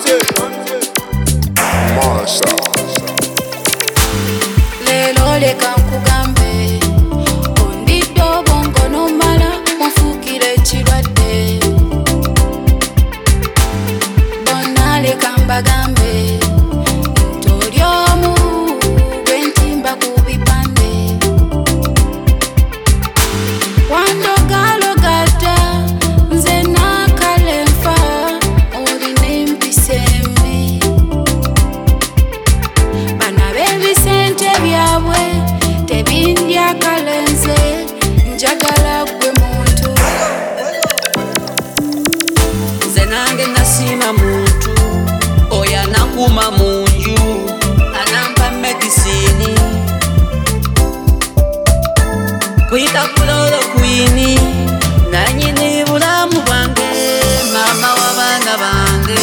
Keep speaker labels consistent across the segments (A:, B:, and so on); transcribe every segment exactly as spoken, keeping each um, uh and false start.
A: Lelo leka nkugambe ondidde obwongo n'omala mufuukira ekirwadde. Bonna leka mbagambe nti oli omu gwe ntimba ku bipande. Wandogalogadda nze naakale nfa olina empisa embi. Bana b'ebisente byabwe tebindya kalenze njagala gwe muntu.
B: Nze nange nasiima muntu oyo anakuuma mu nju anampa medisini kuyita kulolokwini nanyini bulamu bwange mama w'abaana bange.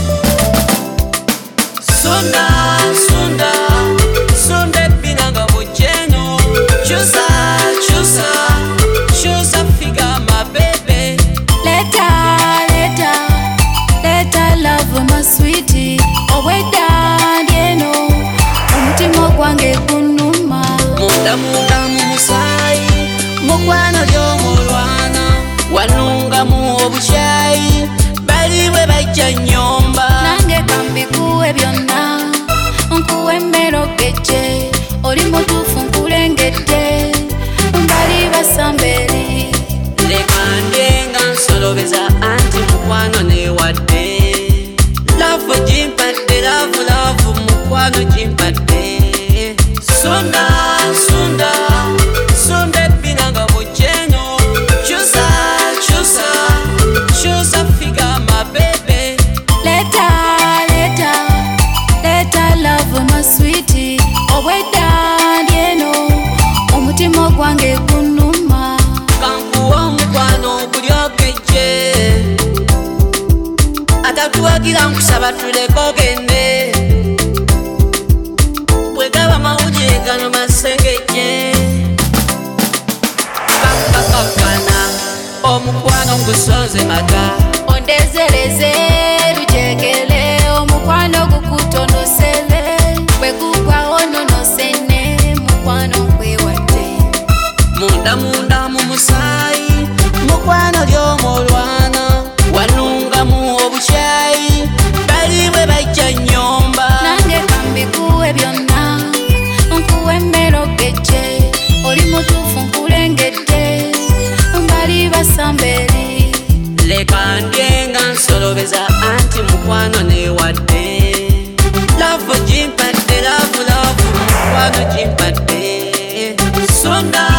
B: Sunda sunda sunda ebbinanga bujjeno kyusa kyusa kyusa figa mabebe.
A: Leta leta leta love my sweetie obwedda ndyeno omutima gwange gunnuma.
B: Munda munda mu musaayi mukwano gy'omulwana wanungamu obukyayi bali bwe bajja nnyomba.
A: Nange kambikuwe byonna nkuwe emmere ogejje oli mutuufu nkulengedde bali basamba eri.
B: Leka ndyenga nsolobeza anti mukwano newadde lavu gimpadde lavu lavu mukwano gimpadde. Sunda sunda sunda ebbinanga bujjeno kyusa kyusa kyusa figa mabebe.
A: Leta leta leta love my sweetie obwedda ndyeno omutima gwange gunnuma.
B: Kankuwa omukwano ogulyokejje atatuwagira nkusaba tuleko gende bwe gaba mawulire gano masengejje. Kakakakana omukwano ngusonze mata
A: Ondezereze lujegere omukwano gukutonosele bwe gugwa ononosene mukwano nkwewadde.
B: munda munda mu musaayi mukwano ly'omulwana wanungamu obukyayi bali bwe bajja nnyomba.
A: Nange kambikuwe byonna nkuwe emmere ogejje oli mutuufu nkulengedde bali basamba eri.
B: Leka ndyenga nsolobeza anti mukwano newadde lavu gimpadde lavu lavu mukwano gimpadde. Sunda